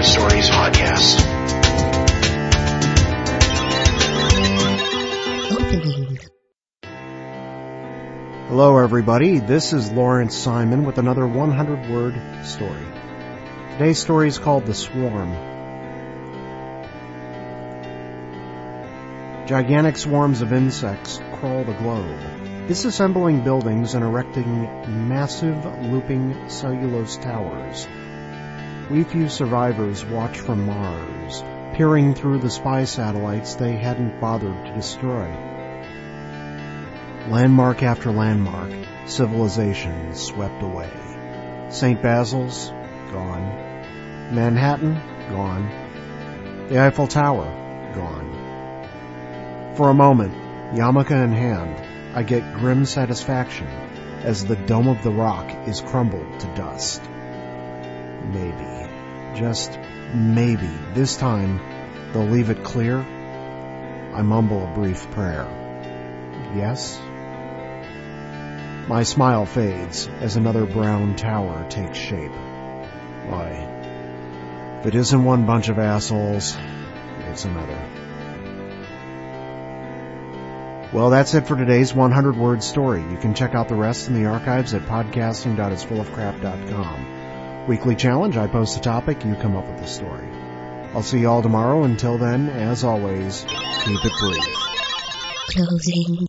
Stories podcast. Opening. Hello everybody, this is Lawrence Simon with another 100-word story. Today's story is called The Swarm. Gigantic swarms of insects crawl the globe, disassembling buildings and erecting massive looping cellulose towers. We few survivors watch from Mars, peering through the spy satellites they hadn't bothered to destroy. Landmark after landmark, civilization swept away. St. Basil's, gone. Manhattan, gone. The Eiffel Tower, gone. For a moment, yarmulke in hand, I get grim satisfaction as the Dome of the Rock is crumbled to dust. Maybe, just maybe, this time they'll leave it clear. I mumble a brief prayer. Yes? My smile fades as another brown tower takes shape. Why, if it isn't one bunch of assholes, it's another. Well, that's it for today's 100-word story. You can check out the rest in the archives at podcasting.itsfullofcrap.com. Weekly challenge, I post a topic, you come up with the story. I'll see you all tomorrow. Until then, as always, keep it brief. Closing.